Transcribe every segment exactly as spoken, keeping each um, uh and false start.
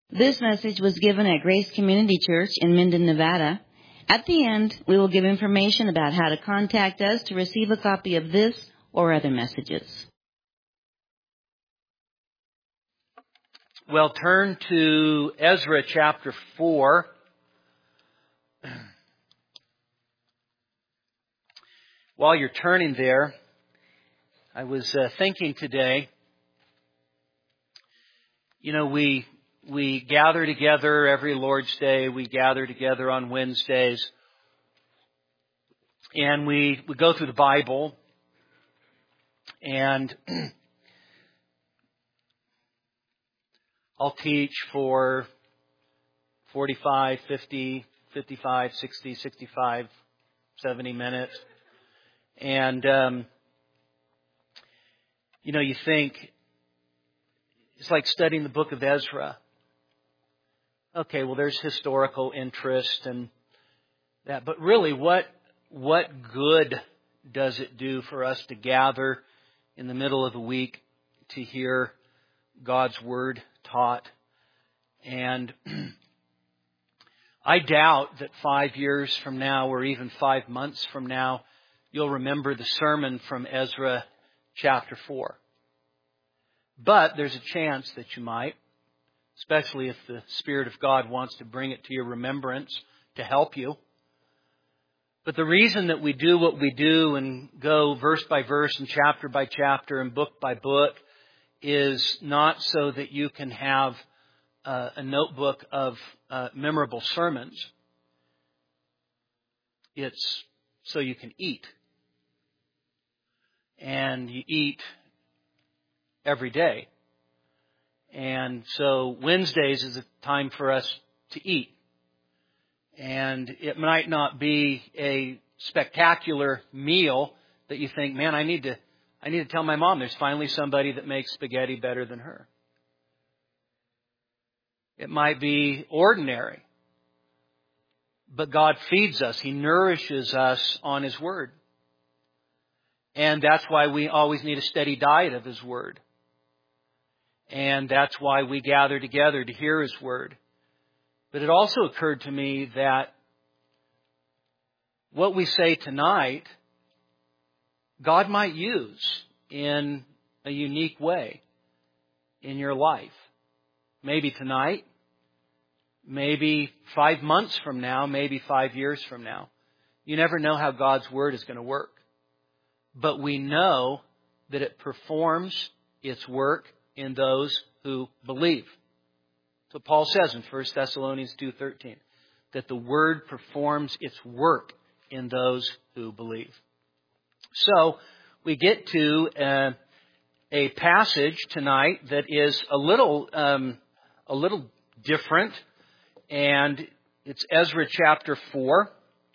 This message was given at Grace Community Church in Minden, Nevada. At the end, we will give information about how to contact us to receive a copy of this or other messages. Well, turn to Ezra chapter four. While you're turning there, I was uh, thinking today, you know, we we gather together every Lord's Day. We gather together on Wednesdays. And we, we go through the Bible. And I'll teach for forty-five, fifty, fifty-five, sixty, sixty-five, seventy minutes. And, um, you know, you think, it's like studying the book of Ezra. Okay, well, there's historical interest and that. But really, what what good does it do for us to gather in the middle of the week to hear God's Word taught? And I doubt that five years from now or even five months from now, you'll remember the sermon from Ezra chapter four. But there's a chance that you might, especially if the Spirit of God wants to bring it to your remembrance to help you. But the reason that we do what we do and go verse by verse and chapter by chapter and book by book is not so that you can have uh, a notebook of uh, memorable sermons. It's so you can eat. And you eat every day. And so Wednesdays is a time for us to eat. And it might not be a spectacular meal that you think, man, I need to I need to tell my mom there's finally somebody that makes spaghetti better than her. It might be ordinary. But God feeds us. He nourishes us on His Word. And that's why we always need a steady diet of His Word. And that's why we gather together to hear His Word. But it also occurred to me that what we say tonight, God might use in a unique way in your life. Maybe tonight, maybe five months from now, maybe five years from now. You never know how God's Word is going to work. But we know that it performs its work in those who believe. So Paul says in First Thessalonians two thirteen that the Word performs its work in those who believe. So we get to uh, a passage tonight that is a little um, a little different, and it's Ezra chapter four.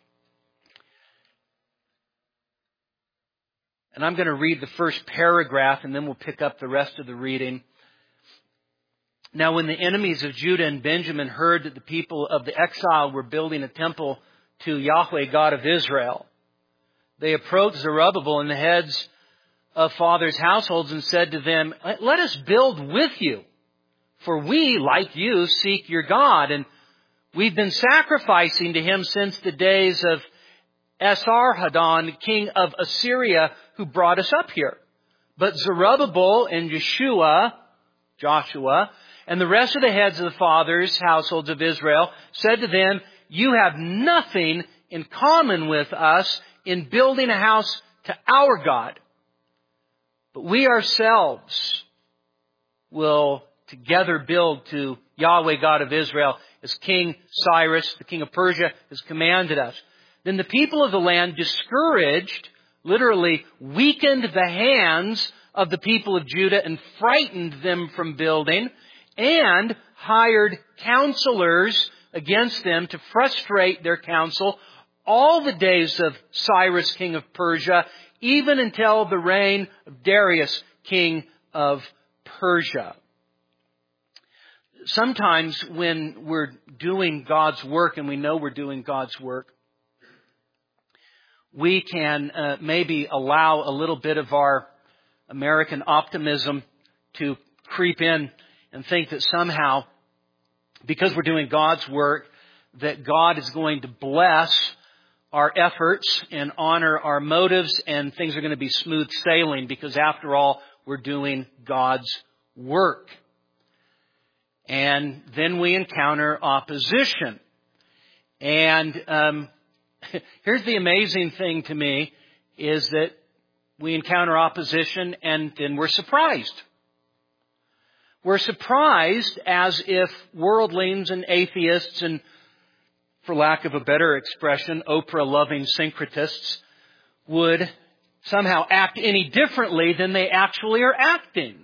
And I'm going to read the first paragraph, and then we'll pick up the rest of the reading. Now, when the enemies of Judah and Benjamin heard that the people of the exile were building a temple to Yahweh, God of Israel, they approached Zerubbabel and the heads of fathers' households and said to them, "Let us build with you, for we, like you, seek your God, and we've been sacrificing to Him since the days of Esarhaddon, king of Assyria, who brought us up here." But Zerubbabel and Joshua, Joshua, and the rest of the heads of the fathers' households of Israel said to them, "You have nothing in common with us in building a house to our God. But we ourselves will together build to Yahweh, God of Israel, as King Cyrus, the king of Persia, has commanded us." Then the people of the land, discouraged, literally weakened the hands of the people of Judah and frightened them from building, and hired counselors against them to frustrate their counsel all the days of Cyrus, king of Persia, even until the reign of Darius, king of Persia. Sometimes when we're doing God's work, and we know we're doing God's work, we can uh, maybe allow a little bit of our American optimism to creep in and think that somehow because we're doing God's work, that God is going to bless our efforts and honor our motives, and things are going to be smooth sailing because, after all, we're doing God's work. And then we encounter opposition. And um, here's the amazing thing to me, is that we encounter opposition and then we're surprised. We're surprised as if worldlings and atheists and, for lack of a better expression, Oprah-loving syncretists would somehow act any differently than they actually are acting.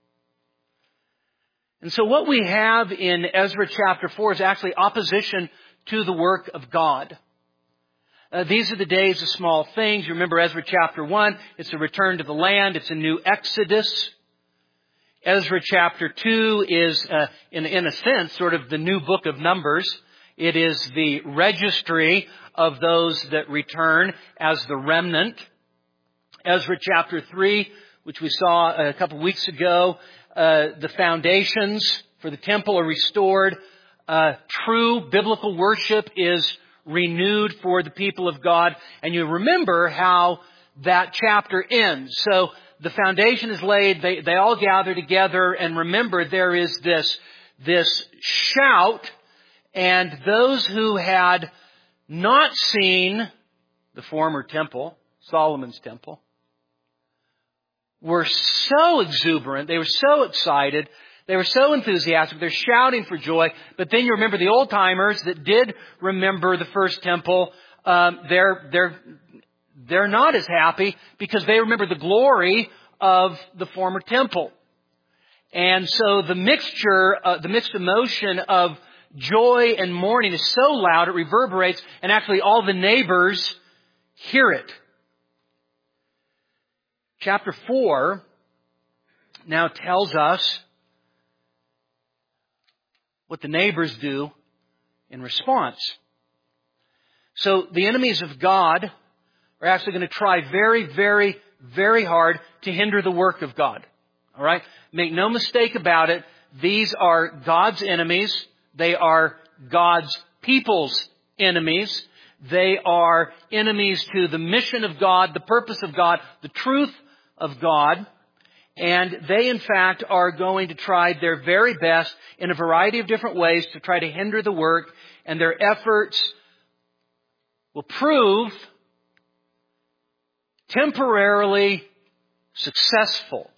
And so what we have in Ezra chapter four is actually opposition to the work of God. Uh, these are the days of small things. You remember Ezra chapter one, it's a return to the land. It's a new exodus. Ezra chapter two is, uh, in, in a sense, sort of the new book of Numbers. It is the registry of those that return as the remnant. Ezra chapter three, which we saw a couple weeks ago, uh, the foundations for the temple are restored. Uh, true biblical worship is renewed for the people of God. And you remember how that chapter ends. So the foundation is laid. They, they all gather together. And remember, there is this, this shout. And those who had not seen the former temple, Solomon's temple, were so exuberant. They were so excited. They were so enthusiastic. They're shouting for joy. But then you remember the old timers that did remember the first temple. Um, they're they're they're not as happy because they remember the glory of the former temple. And so the mixture, uh, the mixed emotion of joy and mourning is so loud it reverberates, and actually all the neighbors hear it. Chapter four now tells us what the neighbors do in response. So the enemies of God are actually going to try very, very, very hard to hinder the work of God. All right? Make no mistake about it. These are God's enemies. They are God's people's enemies. They are enemies to the mission of God, the purpose of God, the truth of God. And they, in fact, are going to try their very best in a variety of different ways to try to hinder the work. And their efforts will prove temporarily successful.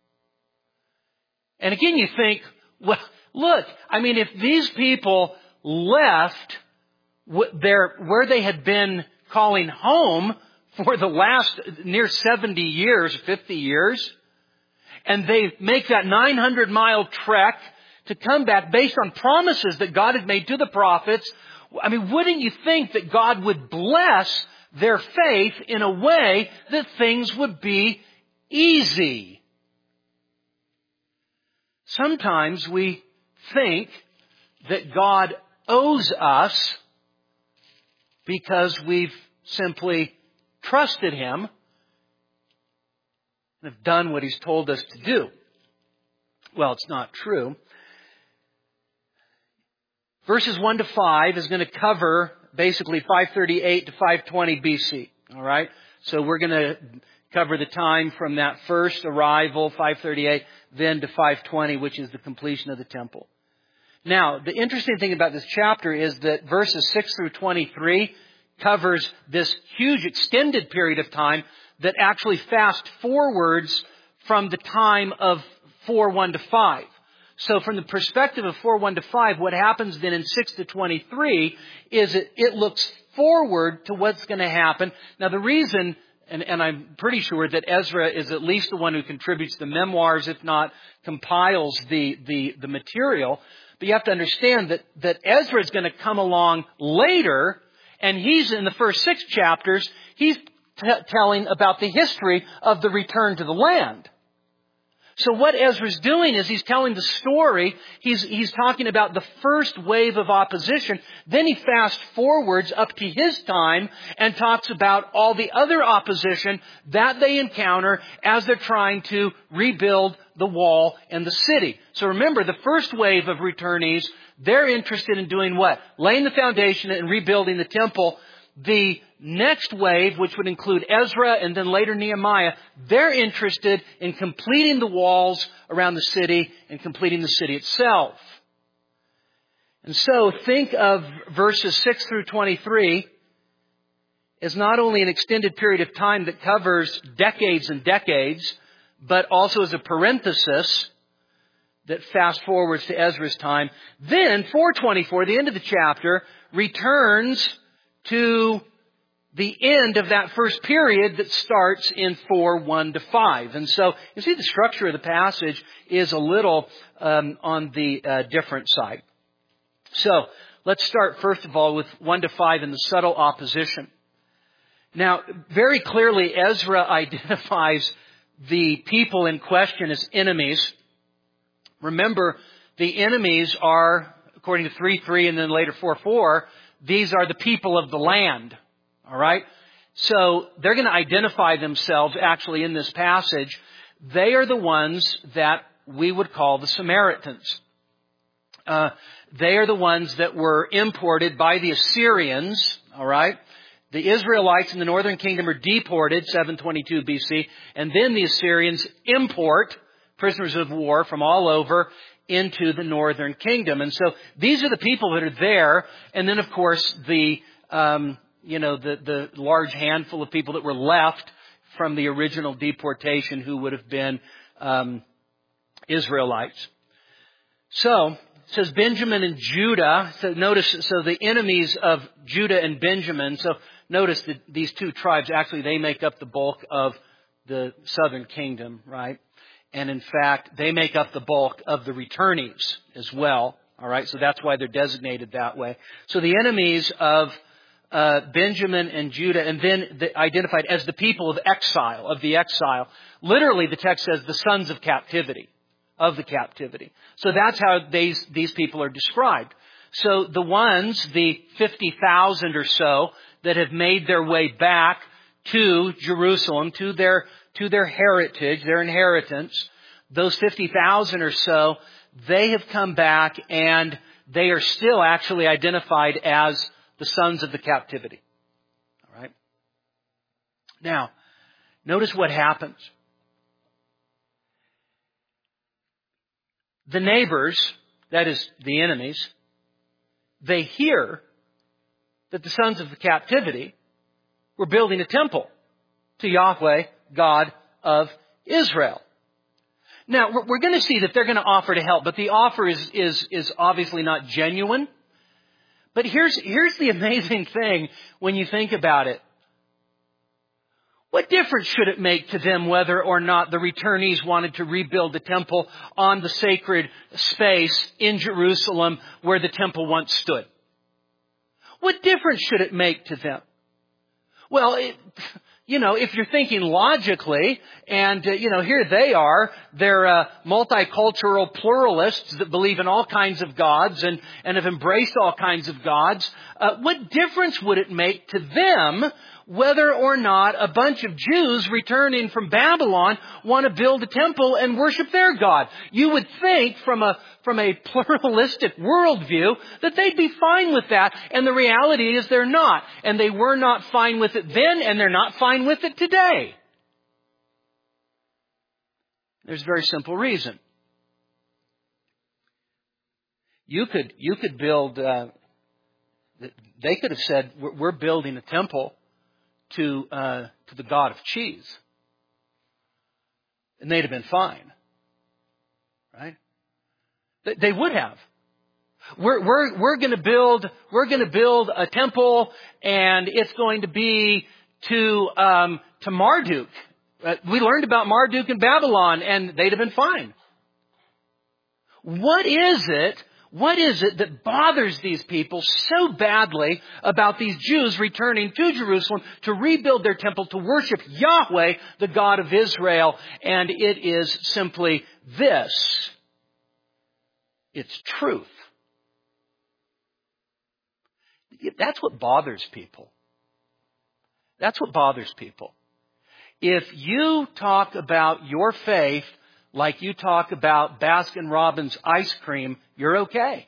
And again, you think, well, look, I mean, if these people left their, where they had been calling home for the last near seventy years, fifty years, and they make that nine hundred mile trek to come back based on promises that God had made to the prophets, I mean, wouldn't you think that God would bless their faith in a way that things would be easy? Sometimes we think that God owes us because we've simply trusted Him and have done what He's told us to do. Well, it's not true. Verses one to five is going to cover basically five thirty-eight to five twenty B C. All right? So we're going to cover the time from that first arrival, five thirty-eight, then to five twenty, which is the completion of the temple. Now, the interesting thing about this chapter is that verses six through twenty-three covers this huge extended period of time that actually fast forwards from the time of four one to five. So from the perspective of four one to five, what happens then in six to twenty-three is it, it looks forward to what's going to happen. Now the reason, and, and I'm pretty sure that Ezra is at least the one who contributes the memoirs, if not compiles the, the, the material. But you have to understand that, that Ezra is going to come along later, and he's in the first six chapters, he's t- telling about the history of the return to the land. So what Ezra's doing is he's telling the story. He's, he's talking about the first wave of opposition. Then he fast forwards up to his time and talks about all the other opposition that they encounter as they're trying to rebuild the wall and the city. So remember, the first wave of returnees, they're interested in doing what? Laying the foundation and rebuilding the temple. The next wave, which would include Ezra and then later Nehemiah, they're interested in completing the walls around the city and completing the city itself. And so think of verses six through twenty-three as not only an extended period of time that covers decades and decades, but also as a parenthesis that fast forwards to Ezra's time. Then four twenty-four, the end of the chapter, returns to the end of that first period that starts in four one to five. And so you see the structure of the passage is a little um, on the uh, different side. So let's start first of all with one to five in the subtle opposition. Now, very clearly Ezra identifies the people in question as enemies. Remember, the enemies are, according to three three and then later four four, these are the people of the land. All right? So they're going to identify themselves actually in this passage. They are the ones that we would call the Samaritans. Uh, they are the ones that were imported by the Assyrians. All right? The Israelites in the northern kingdom are deported, seven twenty-two B C, and then the Assyrians import prisoners of war from all over into the northern kingdom. And so these are the people that are there. And then, of course, the, um, you know, the, the large handful of people that were left from the original deportation who would have been um, Israelites. So it says Benjamin and Judah. So notice, so the enemies of Judah and Benjamin. So notice that these two tribes, actually, they make up the bulk of the southern kingdom, right? And in fact, they make up the bulk of the returnees as well. All right, so that's why they're designated that way. So the enemies of uh, Benjamin and Judah, and then the, identified as the people of exile, of the exile. Literally, the text says the sons of captivity, of the captivity. So that's how these these people are described. So the ones, the fifty thousand or so, that have made their way back to Jerusalem, to their to their heritage, their inheritance, those fifty thousand or so, they have come back and they are still actually identified as the sons of the captivity. All right? Now, notice what happens. The neighbors, that is the enemies, they hear that the sons of the captivity were building a temple to Yahweh, God of Israel. Now, we're going to see that they're going to offer to help, but the offer is, is, is obviously not genuine. But here's, here's the amazing thing when you think about it. What difference should it make to them whether or not the returnees wanted to rebuild the temple on the sacred space in Jerusalem where the temple once stood? What difference should it make to them? Well, it, you know, if you're thinking logically, and, uh, you know, here they are, they're uh, multicultural pluralists that believe in all kinds of gods and, and have embraced all kinds of gods. Uh, what difference would it make to them whether or not a bunch of Jews returning from Babylon want to build a temple and worship their God? You would think from a from a pluralistic worldview that they'd be fine with that, and the reality is they're not. And they were not fine with it then, and they're not fine with it today. There's a very simple reason. You could you could build. Uh, they could have said, "We're building a temple to uh, to the God of cheese," and they'd have been fine, right? They would have. We're we're we're going to build we're going to build a temple, and it's going to be to um, to Marduk. Uh, we learned about Marduk in Babylon, and they'd have been fine. What is it? What is it that bothers these people so badly about these Jews returning to Jerusalem to rebuild their temple, to worship Yahweh, the God of Israel? And it is simply this. It's truth. That's what bothers people. That's what bothers people. If you talk about your faith like you talk about Baskin-Robbins ice cream, you're okay.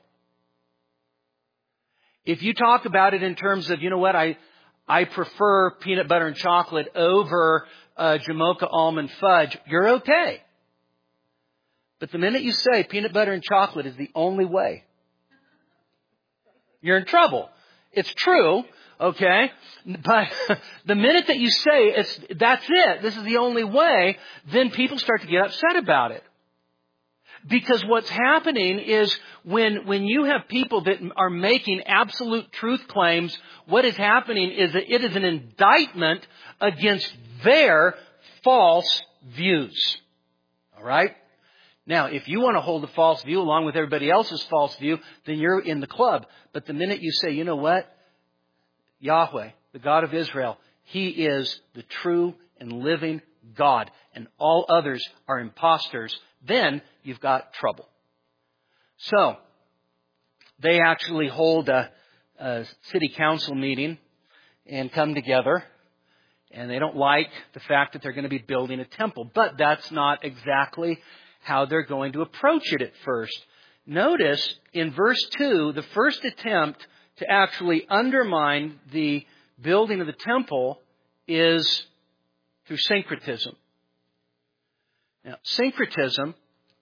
If you talk about it in terms of, you know what, I I prefer peanut butter and chocolate over uh, Jamocha almond fudge, you're okay. But the minute you say peanut butter and chocolate is the only way, you're in trouble. It's true, okay? But the minute that you say it's that's it, this is the only way, then people start to get upset about it. Because what's happening is when when you have people that are making absolute truth claims, what is happening is that it is an indictment against their false views. All right? Now, if you want to hold a false view along with everybody else's false view, then you're in the club. But the minute you say, you know what? Yahweh, the God of Israel, He is the true and living God, and all others are imposters, then you've got trouble. So, they actually hold a, a city council meeting and come together, and they don't like the fact that they're going to be building a temple. But that's not exactly how they're going to approach it at first. Notice in verse two, the first attempt to actually undermine the building of the temple is through syncretism. Now, syncretism,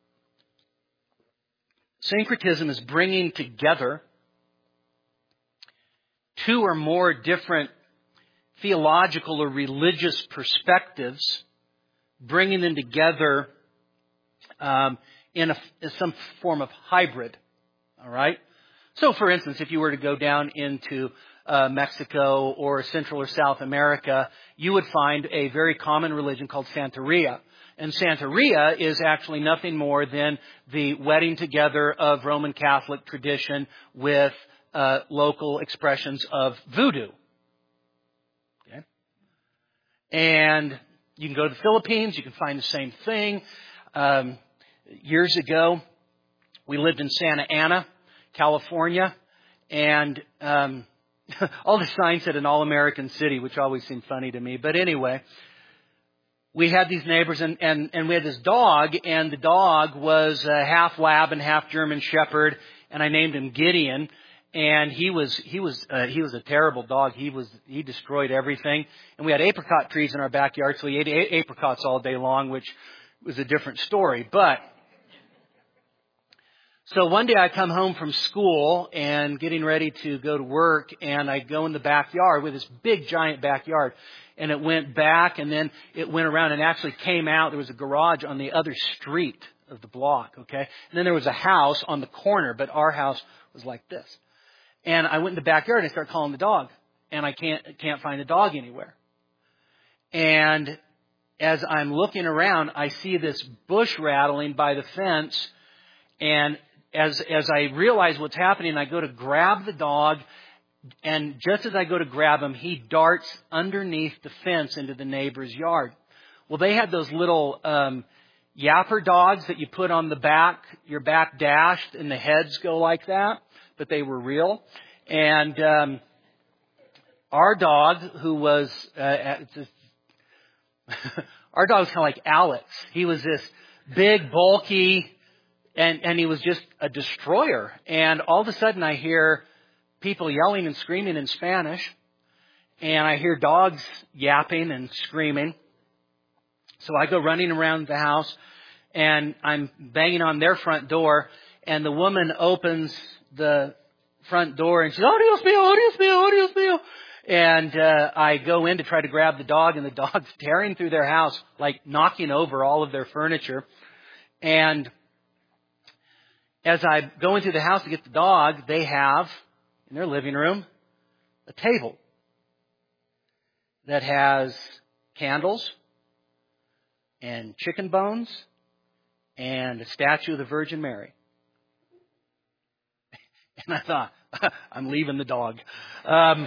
syncretism is bringing together two or more different theological or religious perspectives, bringing them together um, in, a, in some form of hybrid. All right? So, for instance, if you were to go down into uh, Mexico or Central or South America, you would find a very common religion called Santeria. And Santeria is actually nothing more than the wedding together of Roman Catholic tradition with uh, local expressions of voodoo. Okay? And you can go to the Philippines, you can find the same thing. Um, years ago, we lived in Santa Ana, California, and um, all the signs said an all-American city, which always seemed funny to me. But anyway, we had these neighbors, and, and, and we had this dog, and the dog was uh, half lab and half German Shepherd, and I named him Gideon. And he was he was uh, he was a terrible dog. He was he destroyed everything. And we had apricot trees in our backyard, so we ate a- apricots all day long, which was a different story. But so one day I come home from school and getting ready to go to work, and I go in the backyard with this big giant backyard. And it went back, and then it went around and actually came out. There was a garage on the other street of the block, okay? And then there was a house on the corner, but our house was like this. And I went in the backyard and I started calling the dog. And I can't can't find the dog anywhere. And as I'm looking around, I see this bush rattling by the fence. And as as I realize what's happening, I go to grab the dog. And just as I go to grab him, he darts underneath the fence into the neighbor's yard. Well, they had those little um, yapper dogs that you put on the back, your back dash, and the heads go like that. But they were real. And um, our dog, who was, uh, just, our dog was kind of like Alex. He was this big, bulky, and, and he was just a destroyer. And all of a sudden I hear people yelling and screaming in Spanish. And I hear dogs yapping and screaming. So I go running around the house, and I'm banging on their front door. And the woman opens the front door and she says, "Oh, Dios mío, oh, Dios mío, oh, Dios mío." And uh, I go in to try to grab the dog, and the dog's tearing through their house, like knocking over all of their furniture. And as I go into the house to get the dog, they have, in their living room, a table that has candles and chicken bones and a statue of the Virgin Mary. And I thought, I'm leaving the dog. Um,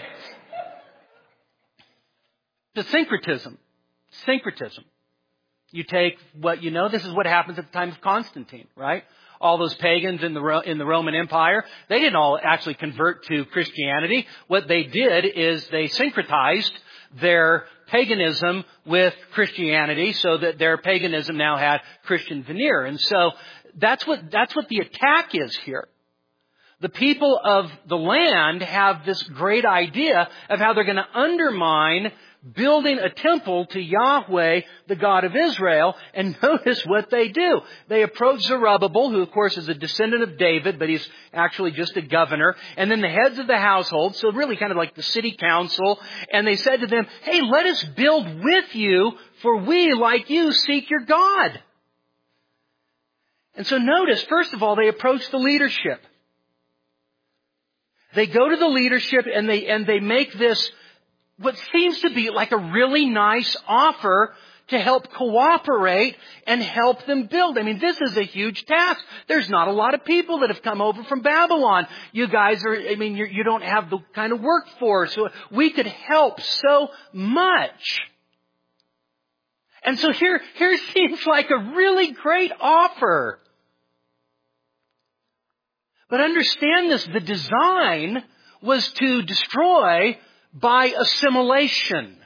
the syncretism. Syncretism. You take what you know. This is what happens at the time of Constantine, right? All those pagans in the in the Roman Empire, they didn't all actually convert to Christianity. What they did is they syncretized their paganism with Christianity so that their paganism now had Christian veneer. And so that's what that's what the attack is here. The people of the land have this great idea of how they're going to undermine building a temple to Yahweh, the God of Israel. And notice what they do. They approach Zerubbabel, who of course is a descendant of David, but he's actually just a governor. And then the heads of the household, so really kind of like the city council. And they said to them, hey, let us build with you, for we, like you, seek your God. And so notice, first of all, they approach the leadership. They go to the leadership and they and they make this, what seems to be like a really nice offer to help cooperate and help them build. I mean, this is a huge task. There's not a lot of people that have come over from Babylon. You guys are, I mean, you're, you don't have the kind of workforce. So we could help so much. And so here, here seems like a really great offer. But understand this, the design was to destroy by assimilation.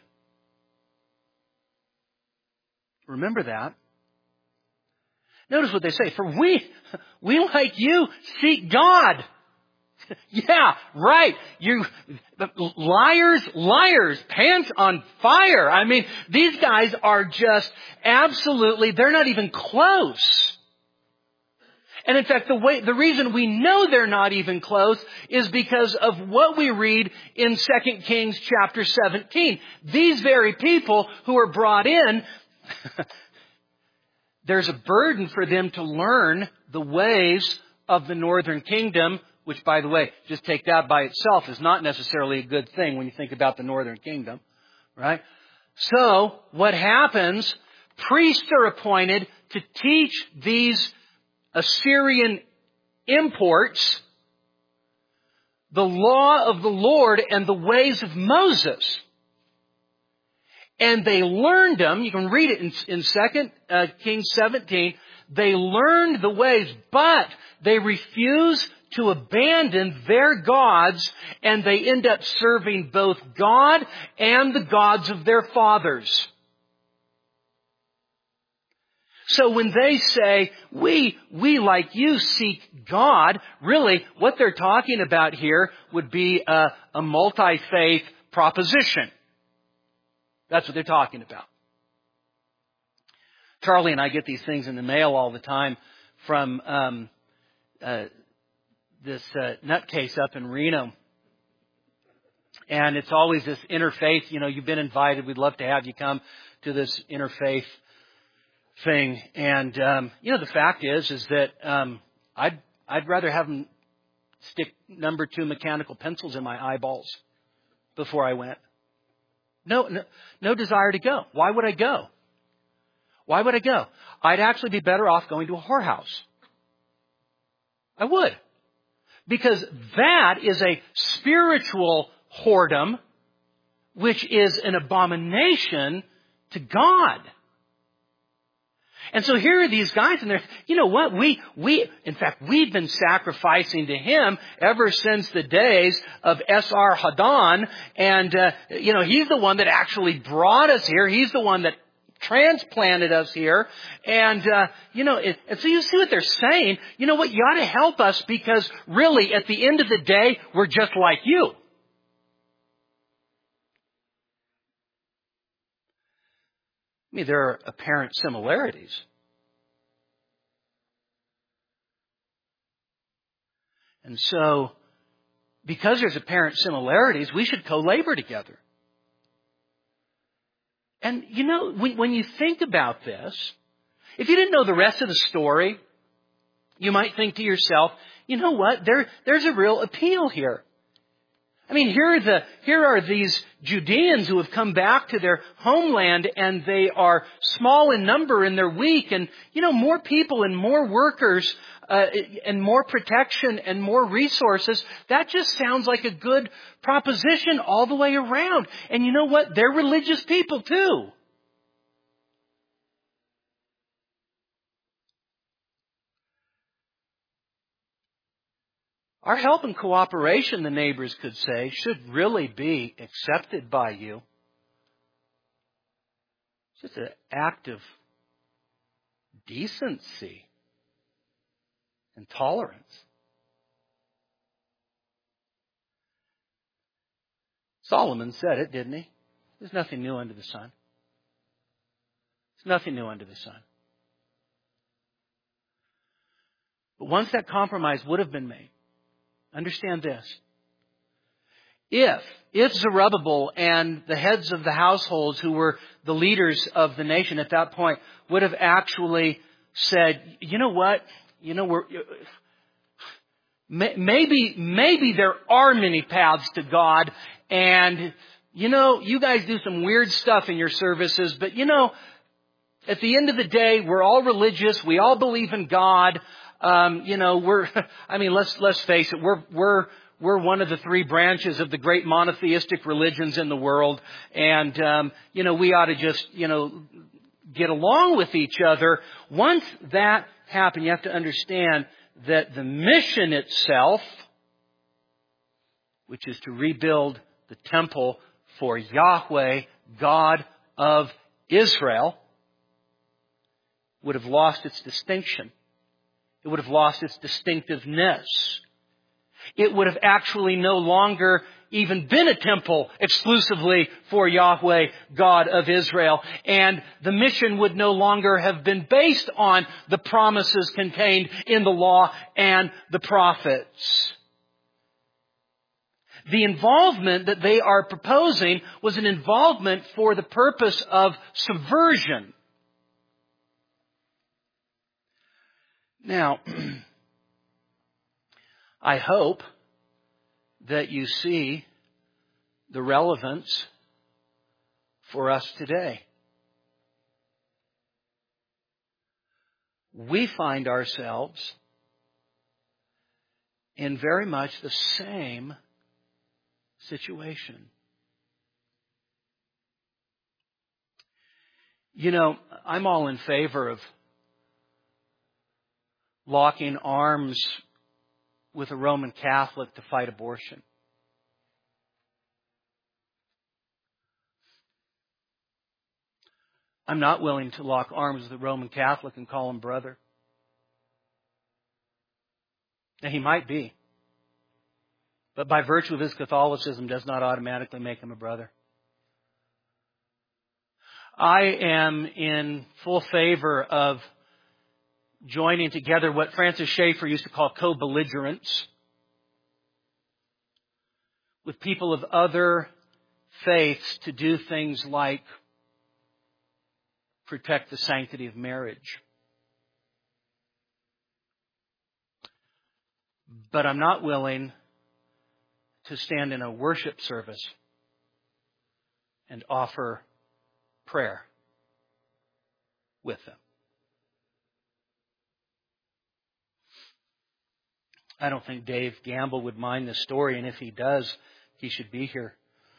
Remember that. Notice what they say. For we, we like you, seek God. Yeah, right. You, liars, liars, pants on fire. I mean, these guys are just absolutely, they're not even close. And in fact, the way, the reason we know they're not even close is because of what we read in Second Kings chapter seventeen. These very people who are brought in, there's a burden for them to learn the ways of the northern kingdom, which, by the way, just take that by itself is not necessarily a good thing when you think about the northern kingdom, right? So, what happens? Priests are appointed to teach these Assyrian imports the law of the Lord and the ways of Moses. And they learned them. You can read it in, in Second uh, Kings seventeen. They learned the ways, but they refuse to abandon their gods, and they end up serving both God and the gods of their fathers. So when they say, we, we like you seek God, really what they're talking about here would be a, a multi-faith proposition. That's what they're talking about. Charlie and I get these things in the mail all the time from um, uh, this uh, nutcase up in Reno. And it's always this interfaith, you know, you've been invited, we'd love to have you come to this interfaith thing. And, um, you know, the fact is, is that um, I'd, I'd rather have them stick number two mechanical pencils in my eyeballs before I went. No, no, no desire to go. Why would I go? Why would I go? I'd actually be better off going to a whorehouse. I would. Because that is a spiritual whoredom, which is an abomination to God. And so here are these guys, and they're, you know what, we, we, in fact, we've been sacrificing to him ever since the days of Esarhaddon, and, uh, you know, he's the one that actually brought us here. He's the one that transplanted us here. And, uh, you know, it, and so you see what they're saying. You know what, you ought to help us because really, at the end of the day, we're just like you. I mean, there are apparent similarities. And so, because there's apparent similarities, we should co-labor together. And, you know, when, when you think about this, if you didn't know the rest of the story, you might think to yourself, you know what, there, there's a real appeal here. I mean, here are the, here are these Judeans who have come back to their homeland, and they are small in number and they're weak, and, you know, more people and more workers, uh, and more protection and more resources. That just sounds like a good proposition all the way around. And you know what? They're religious people too. Our help and cooperation, the neighbors could say, should really be accepted by you. It's just an act of decency and tolerance. Solomon said it, didn't he? There's nothing new under the sun. There's nothing new under the sun. But once that compromise would have been made, understand this. If, if Zerubbabel and the heads of the households who were the leaders of the nation at that point would have actually said, you know what, you know, we're, maybe, maybe there are many paths to God, and, you know, you guys do some weird stuff in your services, but you know, at the end of the day, we're all religious, we all believe in God. Um, you know, we're, I mean, let's, let's face it, we're, we're, we're one of the three branches of the great monotheistic religions in the world. And, um, you know, we ought to just, you know, get along with each other. Once that happened, you have to understand that the mission itself, which is to rebuild the temple for Yahweh, God of Israel, would have lost its distinction. It would have lost its distinctiveness. It would have actually no longer even been a temple exclusively for Yahweh, God of Israel. And the mission would no longer have been based on the promises contained in the law and the prophets. The involvement that they are proposing was an involvement for the purpose of subversion. Now, I hope that you see the relevance for us today. We find ourselves in very much the same situation. You know, I'm all in favor of locking arms with a Roman Catholic to fight abortion. I'm not willing to lock arms with a Roman Catholic and call him brother. Now, he might be. But by virtue of his Catholicism does not automatically make him a brother. I am in full favor of joining together what Francis Schaeffer used to call co-belligerents with people of other faiths to do things like protect the sanctity of marriage. But I'm not willing to stand in a worship service and offer prayer with them. I don't think Dave Gamble would mind this story, and if he does, he should be here.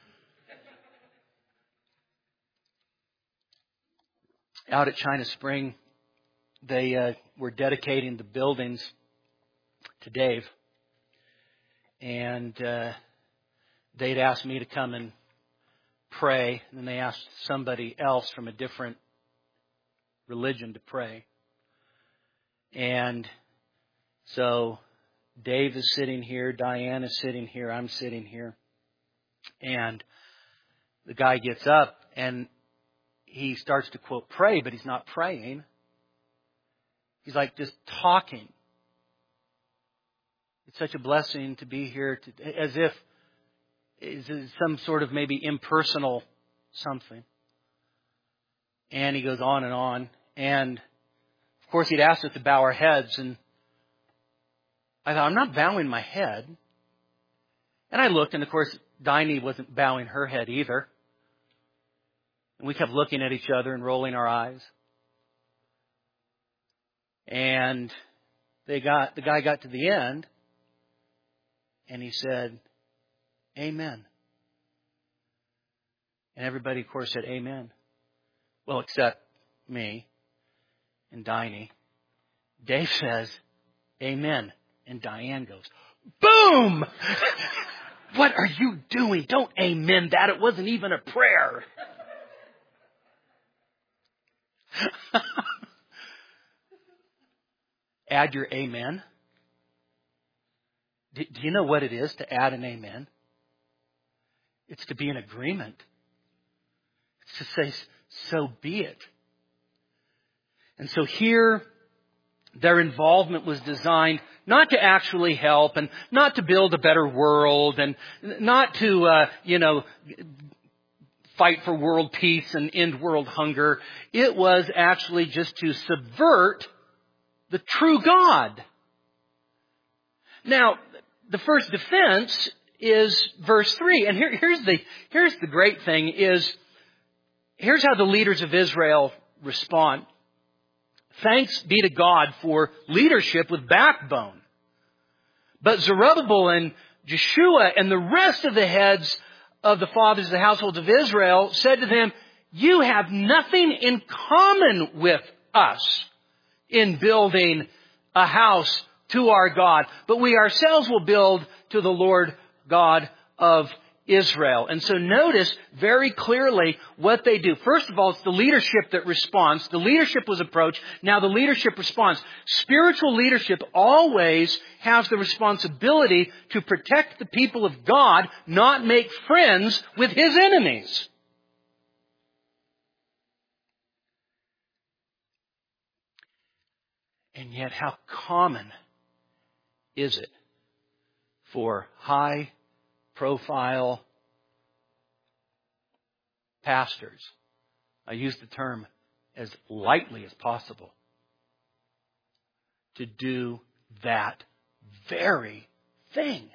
Out at China Spring, they uh, were dedicating the buildings to Dave, and uh, they'd asked me to come and pray, and then they asked somebody else from a different religion to pray. And so Dave is sitting here, Diane is sitting here, I'm sitting here. And the guy gets up and he starts to, quote, pray, but he's not praying. He's like just talking. It's such a blessing to be here, to, as if it's some sort of maybe impersonal something. And he goes on and on. And, of course, he'd asked us to bow our heads, and I thought, I'm not bowing my head. And I looked, and of course, Diney wasn't bowing her head either. And we kept looking at each other and rolling our eyes. And they got the guy got to the end, and he said, "Amen." And everybody, of course, said, "Amen." Well, except me and Diney. Dave says, "Amen." And Diane goes, "Boom!" What are you doing? Don't amen that. It wasn't even a prayer. Add your amen. Do, do you know what it is to add an amen? It's to be in agreement. It's to say, so be it. And so here, their involvement was designed not to actually help and not to build a better world and not to, uh, you know, fight for world peace and end world hunger. It was actually just to subvert the true God. Now, the first defense is verse three. And here, here's the, here's the great thing is, here's how the leaders of Israel respond. Thanks be to God for leadership with backbone. But Zerubbabel and Jeshua and the rest of the heads of the fathers of the household of Israel said to them, "You have nothing in common with us in building a house to our God, but we ourselves will build to the Lord God of Israel." And so notice very clearly what they do. First of all, it's the leadership that responds. The leadership was approached. Now the leadership responds. Spiritual leadership always has the responsibility to protect the people of God, not make friends with His enemies. And yet, how common is it for high-profile pastors, I use the term as lightly as possible, to do that very thing?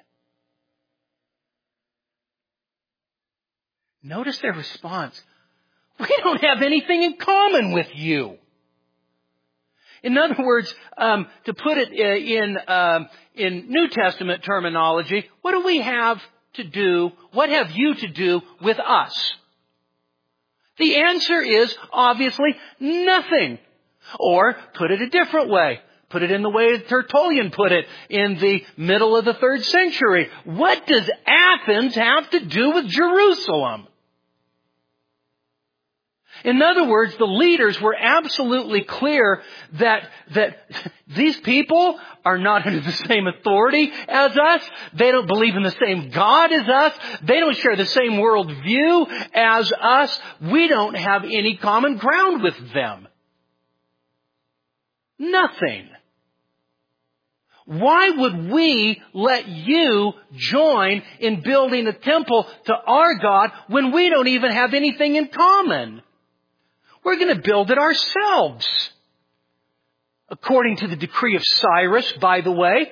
Notice their response. We don't have anything in common with you. In other words, um, to put it in um, in New Testament terminology, what do we have to do? What have you to do with us? The answer is obviously nothing. Or put it a different way. Put it in the way Tertullian put it in the middle of the third century. What does Athens have to do with Jerusalem? In other words, the leaders were absolutely clear that, that these people are not under the same authority as us. They don't believe in the same God as us. They don't share the same worldview as us. We don't have any common ground with them. Nothing. Why would we let you join in building a temple to our God when we don't even have anything in common? We're going to build it ourselves. According to the decree of Cyrus, by the way.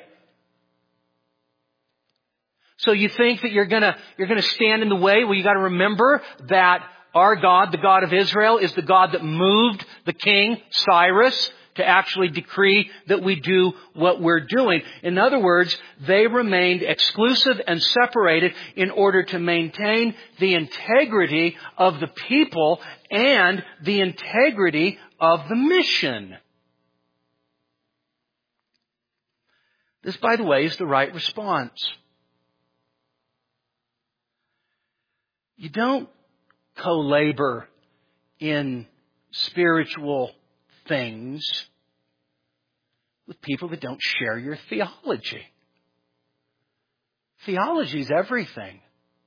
So you think that you're going to, you're going to stand in the way? Well, you got to remember that our God, the God of Israel, is the God that moved the king, Cyrus, to actually decree that we do what we're doing. In other words, they remained exclusive and separated in order to maintain the integrity of the people and the integrity of the mission. This, by the way, is the right response. You don't co-labor in spiritual things with people that don't share your theology. Theology is everything.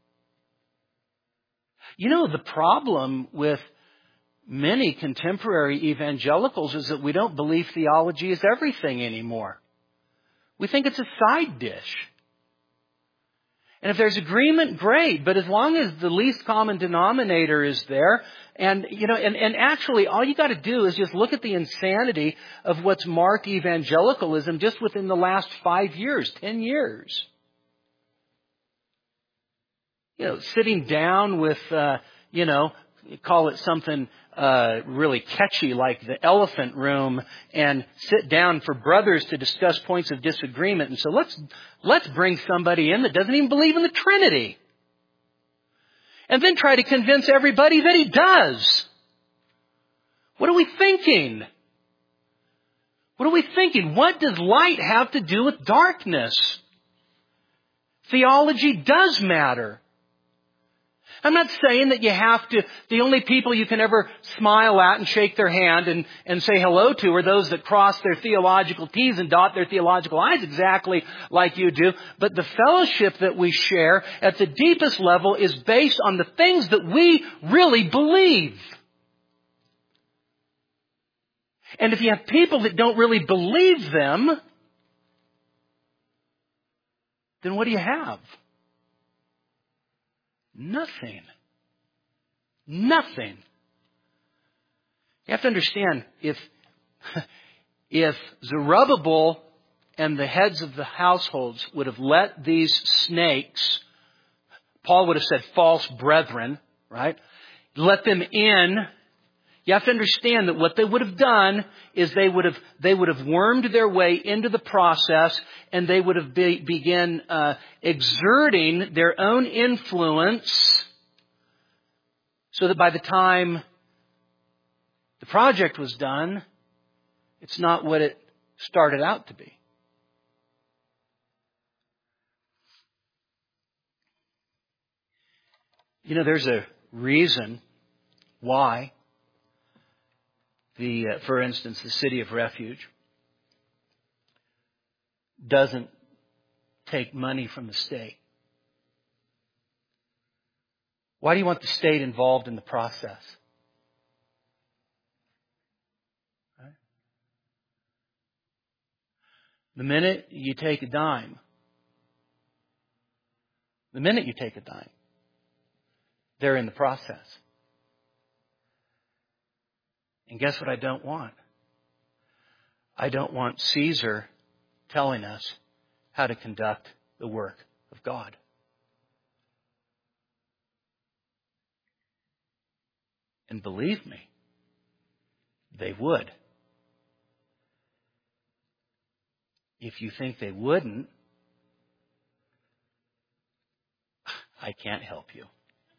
You know, the problem with many contemporary evangelicals is that we don't believe theology is everything anymore. We think it's a side dish. And if there's agreement, great. But as long as the least common denominator is there, and, you know, and, and actually all you got to do is just look at the insanity of what's marked evangelicalism just within the last five years, ten years. you know, sitting down with, uh, you know, call it something uh, really catchy like the elephant room, and sit down for brothers to discuss points of disagreement. And so let's let's bring somebody in that doesn't even believe in the Trinity, and then try to convince everybody that he does. What are we thinking? What are we thinking? What does light have to do with darkness? Theology does matter. I'm not saying that you have to, the only people you can ever smile at and shake their hand and, and say hello to are those that cross their theological T's and dot their theological I's exactly like you do. But the fellowship that we share at the deepest level is based on the things that we really believe. And if you have people that don't really believe them, then what do you have? Nothing. Nothing. You have to understand, if, if Zerubbabel and the heads of the households would have let these snakes, Paul would have said false brethren, right? Let them in. You have to understand that what they would have done is they would have they would have wormed their way into the process, and they would have be, begun uh, exerting their own influence, so that by the time the project was done, it's not what it started out to be. You know, there's a reason why The, uh, for instance, the City of Refuge doesn't take money from the state. Why do you want the state involved in the process? Right? The minute you take a dime, the minute you take a dime, they're in the process. And guess what I don't want? I don't want Caesar telling us how to conduct the work of God. And believe me, they would. If you think they wouldn't, I can't help you.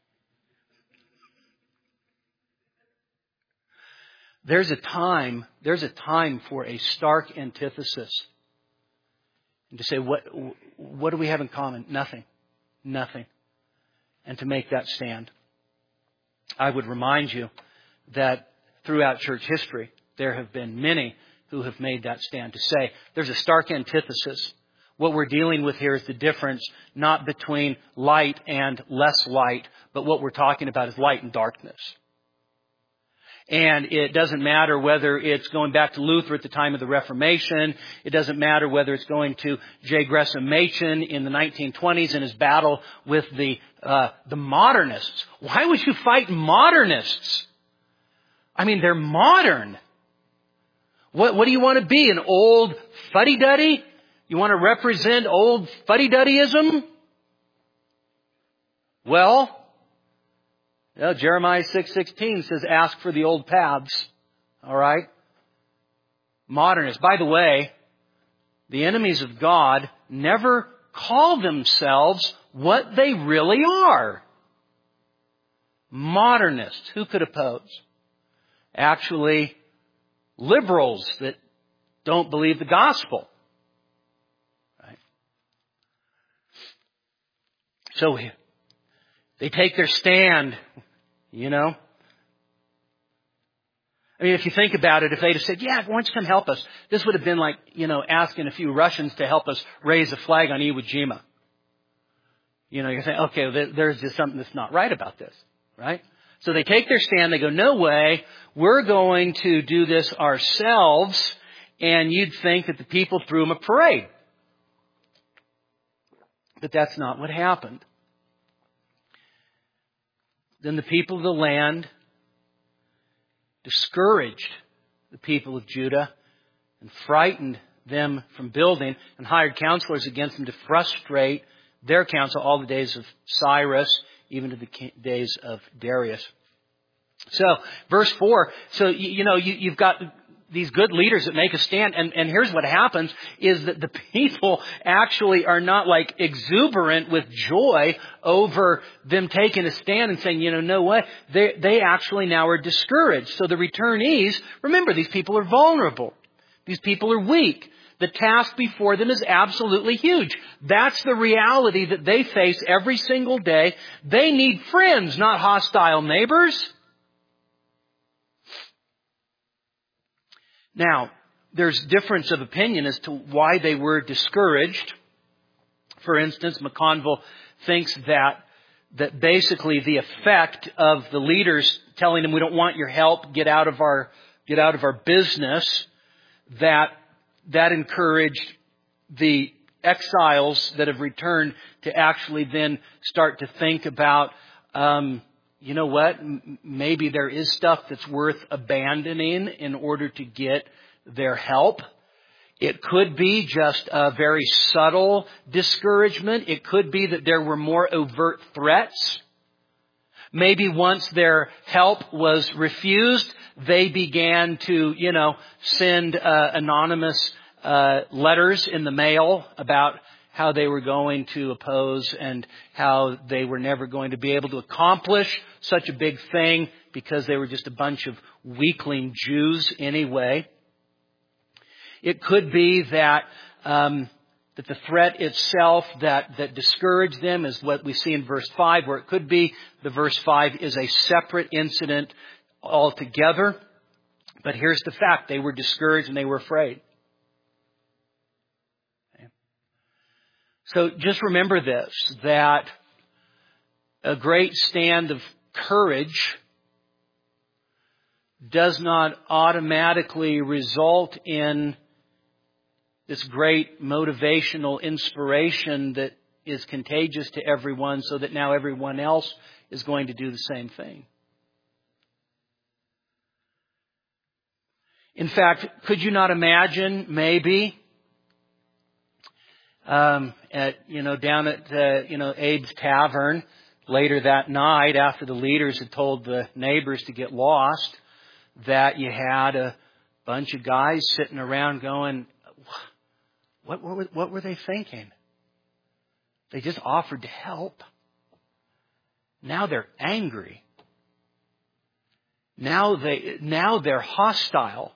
There's a time, there's a time for a stark antithesis. And to say, what, what do we have in common? Nothing. Nothing. And to make that stand. I would remind you that throughout church history, there have been many who have made that stand to say, there's a stark antithesis. What we're dealing with here is the difference not between light and less light, but what we're talking about is light and darkness. And it doesn't matter whether it's going back to Luther at the time of the Reformation. It doesn't matter whether it's going to J. Gresham Machen in the nineteen twenties in his battle with the uh, the modernists. Why would you fight modernists? I mean, they're modern. What, what do you want to be? An old fuddy-duddy? You want to represent old fuddy-duddyism? Well, Well, Jeremiah six sixteen says, ask for the old paths. All right? Modernists. By the way, the enemies of God never call themselves what they really are. Modernists. Who could oppose? Actually, liberals that don't believe the gospel. Right? So they take their stand. You know? I mean, if you think about it, if they'd have said, yeah, why don't you come help us? This would have been like, you know, asking a few Russians to help us raise a flag on Iwo Jima. You know, you're saying, okay, there's just something that's not right about this, right? So they take their stand, they go, no way, we're going to do this ourselves, and you'd think that the people threw them a parade. But that's not what happened. Then the people of the land discouraged the people of Judah and frightened them from building and hired counselors against them to frustrate their counsel all the days of Cyrus even to the days of Darius. So, verse four, so, you, you know, you, you've got these good leaders that make a stand, and, and here's what happens, is that the people actually are not like exuberant with joy over them taking a stand and saying, you know, no way. They, they actually now are discouraged. So the returnees, remember, these people are vulnerable. These people are weak. The task before them is absolutely huge. That's the reality that they face every single day. They need friends, not hostile neighbors. Now, there's difference of opinion as to why they were discouraged. For instance, McConville thinks that that basically the effect of the leaders telling them, we don't want your help, get out of our get out of our business, that that encouraged the exiles that have returned to actually then start to think about, um, you know what, M- maybe there is stuff that's worth abandoning in order to get their help. It could be just a very subtle discouragement. It could be that there were more overt threats. Maybe once their help was refused, they began to, you know, send uh, anonymous uh, letters in the mail about how they were going to oppose and how they were never going to be able to accomplish such a big thing because they were just a bunch of weakling Jews anyway. It could be that um, that the threat itself that, that discouraged them is what we see in verse five, where it could be the verse five is a separate incident altogether. But here's the fact. They were discouraged and they were afraid. So just remember this, that a great stand of courage does not automatically result in this great motivational inspiration that is contagious to everyone so that now everyone else is going to do the same thing. In fact, could you not imagine maybe Um, at, you know, down at, uh, you know, Abe's Tavern later that night after the leaders had told the neighbors to get lost, that you had a bunch of guys sitting around going, what, what, what were they thinking? They just offered to help. Now they're angry. Now they, now they're hostile.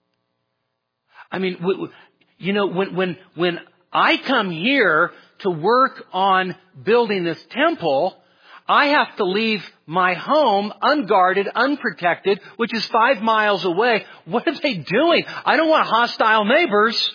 I mean, you know, when, when, when I come here to work on building this temple, I have to leave my home unguarded, unprotected, which is five miles away. What are they doing? I don't want hostile neighbors.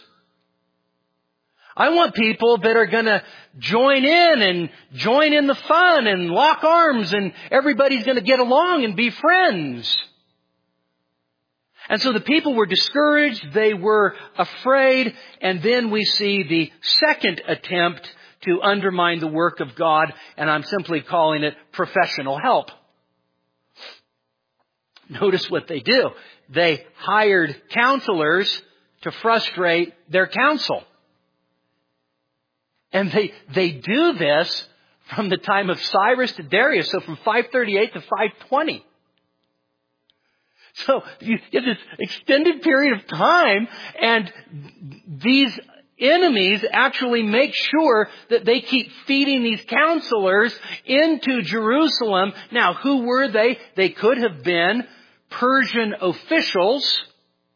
I want people that are going to join in and join in the fun and lock arms, and everybody's going to get along and be friends. And so the people were discouraged, they were afraid, and then we see the second attempt to undermine the work of God, and I'm simply calling it professional help. Notice what they do. They hired counselors to frustrate their counsel. And they, they do this from the time of Cyrus to Darius, so from five thirty-eight to five twenty. So you get this extended period of time, and these enemies actually make sure that they keep feeding these counselors into Jerusalem. Now, who were they? They could have been Persian officials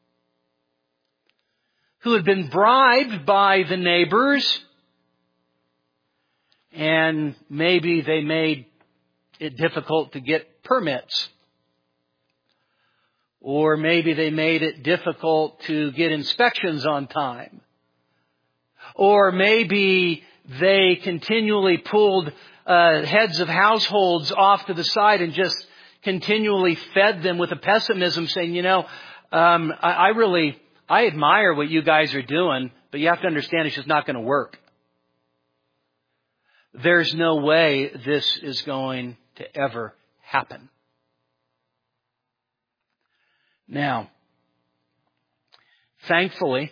who had been bribed by the neighbors, and maybe they made it difficult to get permits. Or maybe they made it difficult to get inspections on time. Or maybe they continually pulled uh, heads of households off to the side and just continually fed them with a pessimism, saying, you know, um, I, I really, I admire what you guys are doing, but you have to understand it's just not going to work. There's no way this is going to ever happen. Now, thankfully,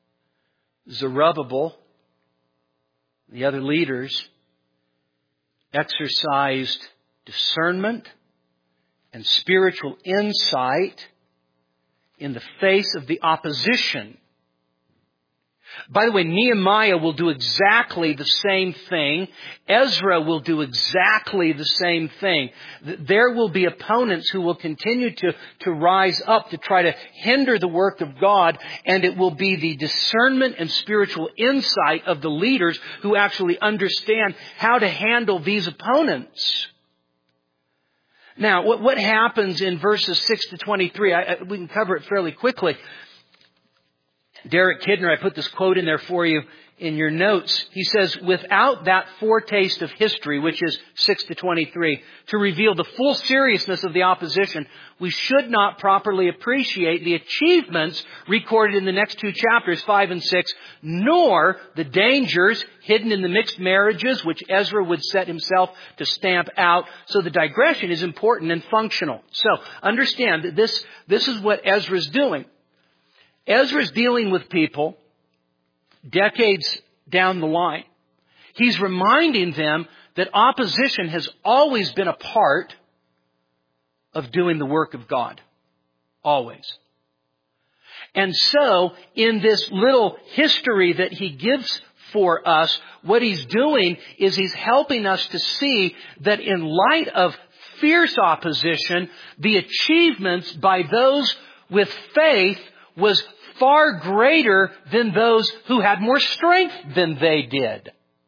Zerubbabel, the other leaders, exercised discernment and spiritual insight in the face of the opposition. By the way, Nehemiah will do exactly the same thing. Ezra will do exactly the same thing. There will be opponents who will continue to, to rise up to try to hinder the work of God, and it will be the discernment and spiritual insight of the leaders who actually understand how to handle these opponents. Now, what, what happens in verses six to twenty-three? I, I, we can cover it fairly quickly. Derek Kidner, I put this quote in there for you in your notes. He says, without that foretaste of history, which is six to twenty-three, to reveal the full seriousness of the opposition, we should not properly appreciate the achievements recorded in the next two chapters, five and six, nor the dangers hidden in the mixed marriages, which Ezra would set himself to stamp out. So the digression is important and functional. So understand that this, this is what Ezra's doing. Ezra's dealing with people decades down the line. He's reminding them that opposition has always been a part of doing the work of God. Always. And so, in this little history that he gives for us, what he's doing is he's helping us to see that in light of fierce opposition, the achievements by those with faith was far greater than those who had more strength than they did.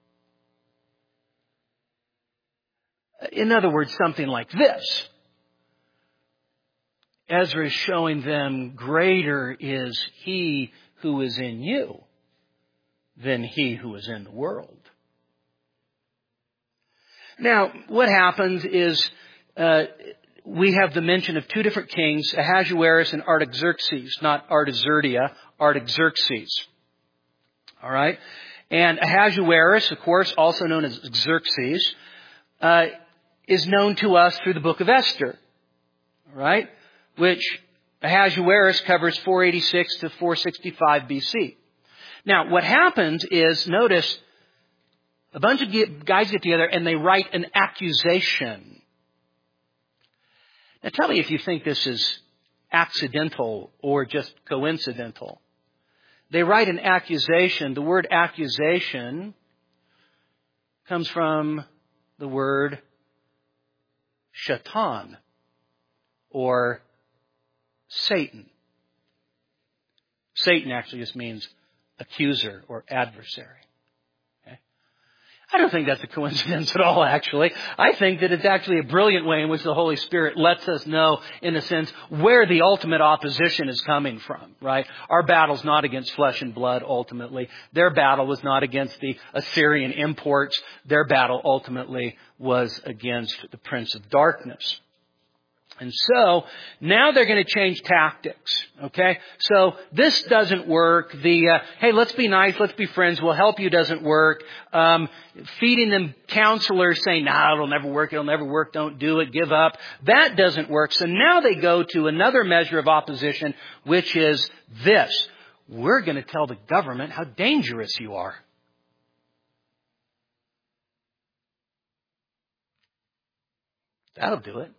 In other words, something like this. Ezra is showing them greater is he who is in you than he who is in the world. Now, what happens is uh, we have the mention of two different kings, Ahasuerus and Artaxerxes, not Artaxerxes, Artaxerxes. All right? And Ahasuerus, of course, also known as Xerxes, uh, is known to us through the book of Esther. All right? Which Ahasuerus covers four eighty-six to four sixty-five B C. Now, what happens is, notice, a bunch of guys get together and they write an accusation. Now tell me if you think this is accidental or just coincidental. They write an accusation. The word accusation comes from the word shaitan or Satan. Satan actually just means accuser or adversary. I don't think that's a coincidence at all, actually. I think that it's actually a brilliant way in which the Holy Spirit lets us know, in a sense, where the ultimate opposition is coming from, right? Our battle's not against flesh and blood, ultimately. Their battle was not against the Assyrian imports. Their battle, ultimately, was against the Prince of Darkness. And so, now they're going to change tactics, okay? So, this doesn't work. The, uh, hey, let's be nice, let's be friends, we'll help you doesn't work. Um, feeding them counselors saying, nah, it'll never work, it'll never work, don't do it, give up. That doesn't work. So now they go to another measure of opposition, which is this. We're going to tell the government how dangerous you are. That'll do it.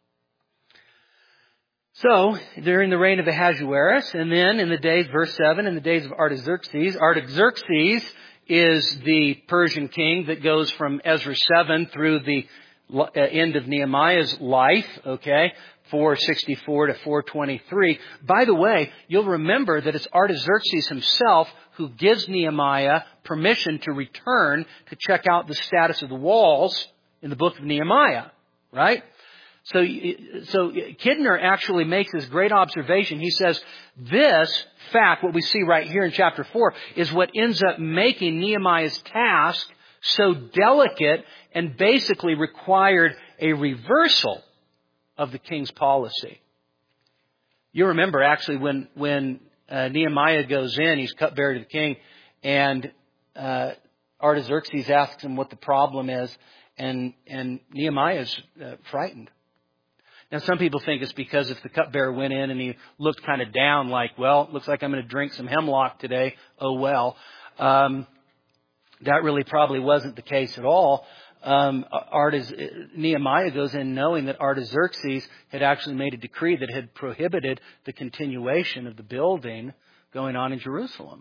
So, during the reign of Ahasuerus, and then in the days, verse seven, in the days of Artaxerxes, Artaxerxes is the Persian king that goes from Ezra seven through the end of Nehemiah's life, okay, four sixty-four to four twenty-three. By the way, you'll remember that it's Artaxerxes himself who gives Nehemiah permission to return to check out the status of the walls in the book of Nehemiah, right? So, so Kidner actually makes this great observation. He says, this fact, what we see right here in chapter four, is what ends up making Nehemiah's task so delicate and basically required a reversal of the king's policy. You remember actually when, when uh, Nehemiah goes in, he's cupbearer to the king, and uh, Artaxerxes asks him what the problem is, and, and Nehemiah is uh, frightened. Now, some people think it's because if the cupbearer went in and he looked kind of down, like, well, looks like I'm going to drink some hemlock today. Oh, well. Um, that really probably wasn't the case at all. um, Artax- Nehemiah goes in knowing that Artaxerxes had actually made a decree that had prohibited the continuation of the building going on in Jerusalem.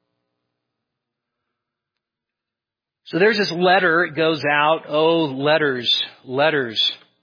So there's this letter. It goes out. Oh, letters, letters.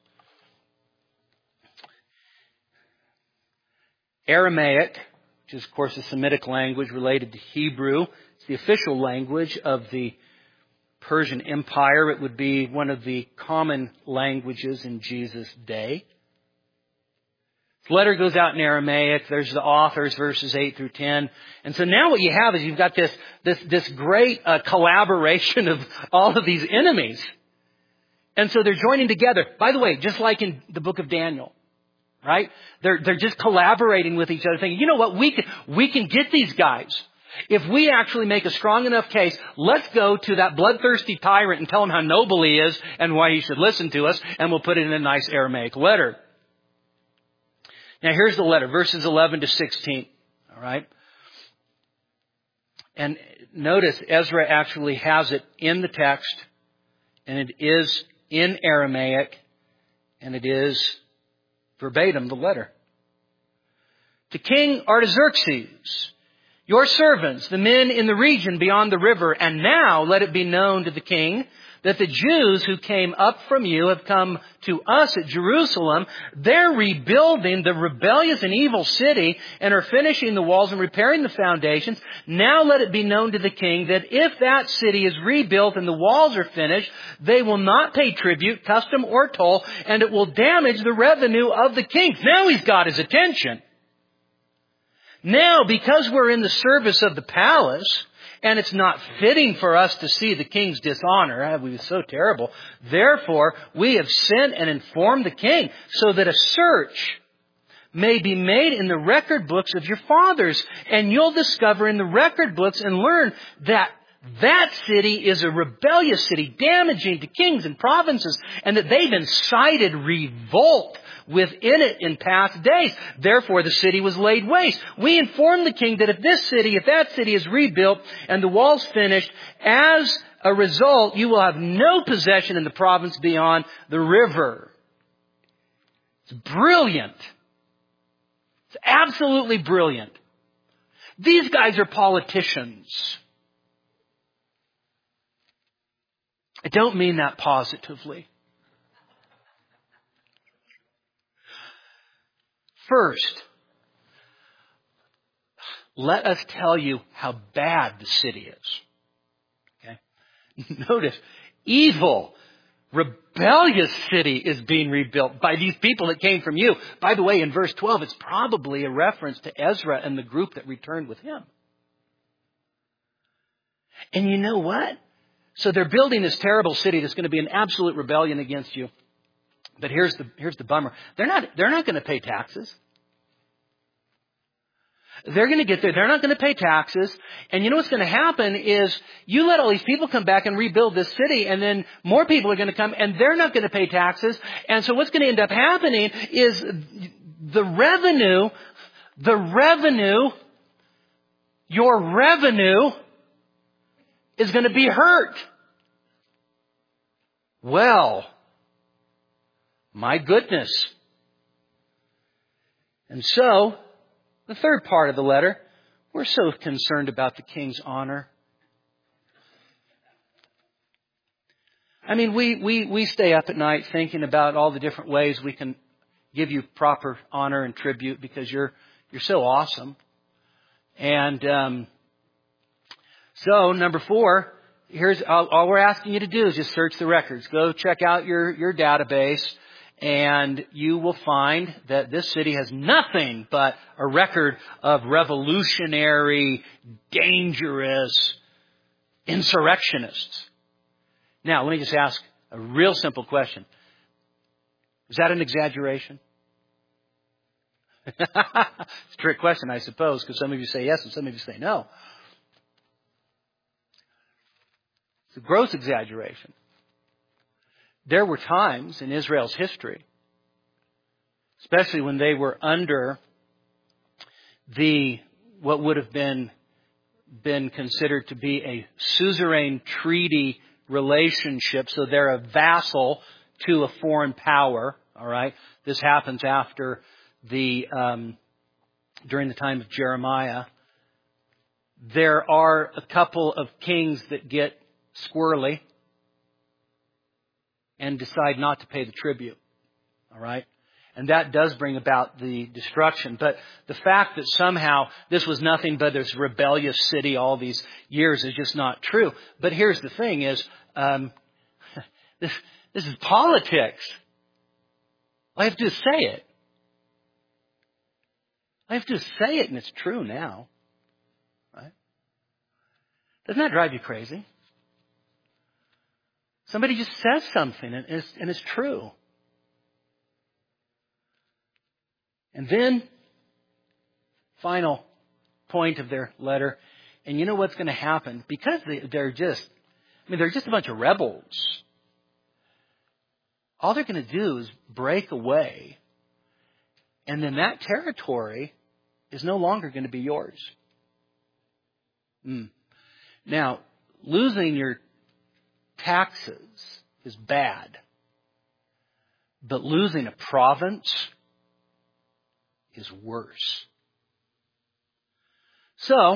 Aramaic, which is, of course, a Semitic language related to Hebrew. It's the official language of the Persian Empire. It would be one of the common languages in Jesus' day. The letter goes out in Aramaic. There's the authors, verses eight through ten. And so now what you have is you've got this, this, this great uh, collaboration of all of these enemies. And so they're joining together. By the way, just like in the book of Daniel, right? They're, they're just collaborating with each other, thinking, you know what, we can, we can get these guys. If we actually make a strong enough case, let's go to that bloodthirsty tyrant and tell him how noble he is and why he should listen to us, and we'll put it in a nice Aramaic letter. Now here's the letter, verses eleven to sixteen. All right. And notice Ezra actually has it in the text, and it is in Aramaic, and it is verbatim the letter. To King Artaxerxes, your servants, the men in the region beyond the river, and now let it be known to the king that the Jews who came up from you have come to us at Jerusalem. They're rebuilding the rebellious and evil city and are finishing the walls and repairing the foundations. Now let it be known to the king that if that city is rebuilt and the walls are finished, they will not pay tribute, custom, or toll, and it will damage the revenue of the king. Now he's got his attention. Now, because we're in the service of the palace, and it's not fitting for us to see the king's dishonor. It would be so terrible. Therefore, we have sent and informed the king so that a search may be made in the record books of your fathers. And you'll discover in the record books and learn that that city is a rebellious city, damaging to kings and provinces, and that they've incited revolt within it in past days. Therefore, the city was laid waste. We informed the king that if this city, if that city is rebuilt and the walls finished, as a result, you will have no possession in the province beyond the river. It's brilliant. It's absolutely brilliant. These guys are politicians. I don't mean that positively. First, let us tell you how bad the city is. Okay? Notice, evil, rebellious city is being rebuilt by these people that came from you. By the way, in verse twelve, it's probably a reference to Ezra and the group that returned with him. And you know what? So they're building this terrible city that's going to be an absolute rebellion against you. But here's the, here's the bummer. They're not, they're not going to pay taxes. They're going to get there. They're not going to pay taxes. And you know what's going to happen is you let all these people come back and rebuild this city, and then more people are going to come and they're not going to pay taxes. And so what's going to end up happening is the revenue, the revenue, your revenue is going to be hurt. Well, my goodness. And so, the third part of the letter, we're so concerned about the king's honor. I mean, we, we, we stay up at night thinking about all the different ways we can give you proper honor and tribute because you're, you're so awesome. And, um, so number four, here's all, all we're asking you to do is just search the records. Go check out your, your database. And you will find that this city has nothing but a record of revolutionary, dangerous insurrectionists. Now, let me just ask a real simple question. Is that an exaggeration? It's a trick question, I suppose, because some of you say yes and some of you say no. It's a gross exaggeration. There were times in Israel's history, especially when they were under the, what would have been, been considered to be a suzerain treaty relationship. So they're a vassal to a foreign power. All right. This happens after the, um, during the time of Jeremiah. There are a couple of kings that get squirrely and decide not to pay the tribute. All right. And that does bring about the destruction. But the fact that somehow this was nothing but this rebellious city all these years is just not true. But here's the thing is, um, this, this is politics. All I have to do is say it. All I have to do is say it, and it's true now. Right? Doesn't that drive you crazy? Somebody just says something, and it's, and it's true. And then, final point of their letter, and you know what's going to happen? Because they, they're just, I mean, they're just a bunch of rebels. All they're going to do is break away, and then that territory is no longer going to be yours. Mm. Now, losing your taxes is bad, but losing a province is worse. So,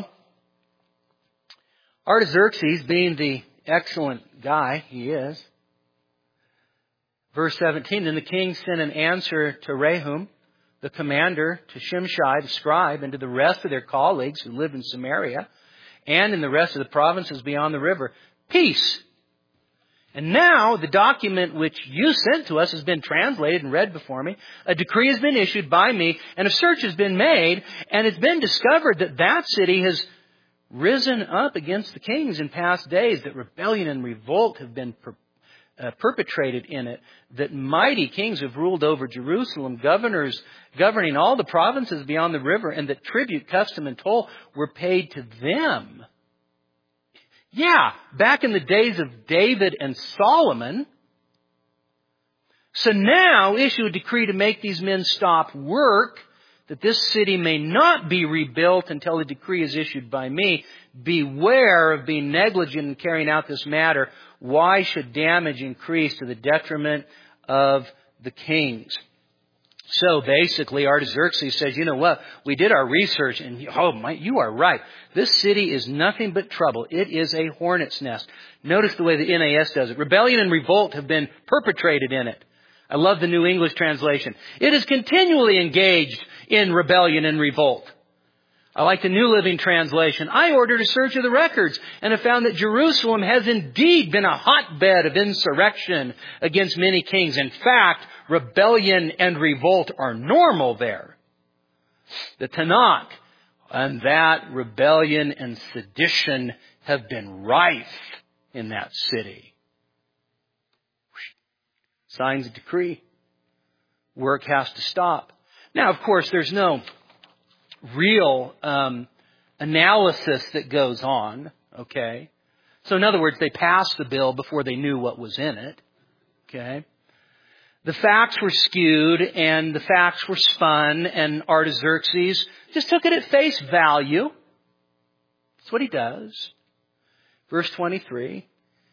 Artaxerxes, being the excellent guy he is, verse seventeen, then the king sent an answer to Rehum, the commander, to Shimshai, the scribe, and to the rest of their colleagues who lived in Samaria, and in the rest of the provinces beyond the river, peace. And now the document which you sent to us has been translated and read before me. A decree has been issued by me, and a search has been made, and it's been discovered that that city has risen up against the kings in past days, that rebellion and revolt have been per, uh, perpetrated in it, that mighty kings have ruled over Jerusalem, governors governing all the provinces beyond the river, and that tribute, custom, and toll were paid to them. Yeah, back in the days of David and Solomon. So now issue a decree to make these men stop work, that this city may not be rebuilt until a decree is issued by me. Beware of being negligent in carrying out this matter. Why should damage increase to the detriment of the kings? So basically, Artaxerxes says, you know what, we did our research, and oh my, you are right. This city is nothing but trouble. It is a hornet's nest. Notice the way the N A S does it. Rebellion and revolt have been perpetrated in it. I love the New English translation. It is continually engaged in rebellion and revolt. I like the New Living Translation. I ordered a search of the records and have found that Jerusalem has indeed been a hotbed of insurrection against many kings. In fact, rebellion and revolt are normal there. The Tanakh, and that rebellion and sedition have been rife in that city. Signs a decree. Work has to stop. Now, of course, there's no real um, analysis that goes on, okay? So in other words, they passed the bill before they knew what was in it, okay? The facts were skewed and the facts were spun, and Artaxerxes just took it at face value. That's what he does. Verse twenty-three.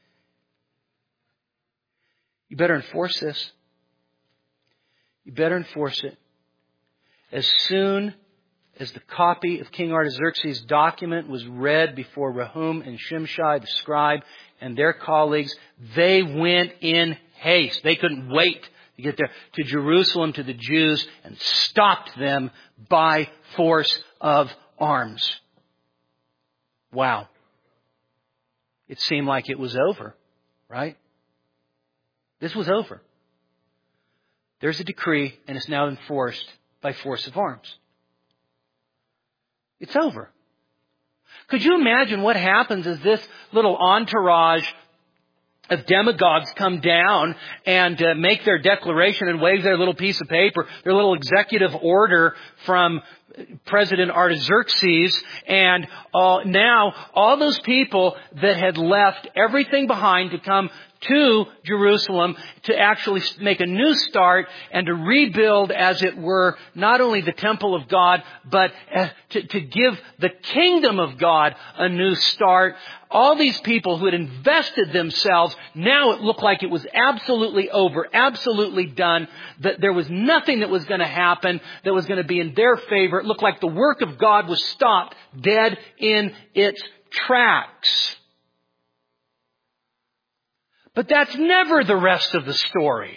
You better enforce this. You better enforce it. As soon as the copy of King Artaxerxes' document was read before Rehum and Shimshai, the scribe, and their colleagues, they went in haste. They couldn't wait to get there to Jerusalem, to the Jews, and stopped them by force of arms. Wow. It seemed like it was over, right? This was over. There's a decree, and it's now enforced by force of arms. It's over. Could you imagine what happens as this little entourage of demagogues come down and uh, make their declaration and wave their little piece of paper, their little executive order from President Artaxerxes, and uh, now all those people that had left everything behind to come to Jerusalem to actually make a new start and to rebuild, as it were, not only the temple of God, but to, to give the kingdom of God a new start. All these people who had invested themselves, now it looked like it was absolutely over, absolutely done, that there was nothing that was going to happen that was going to be in their favor. It looked like the work of God was stopped dead in its tracks. But that's never the rest of the story.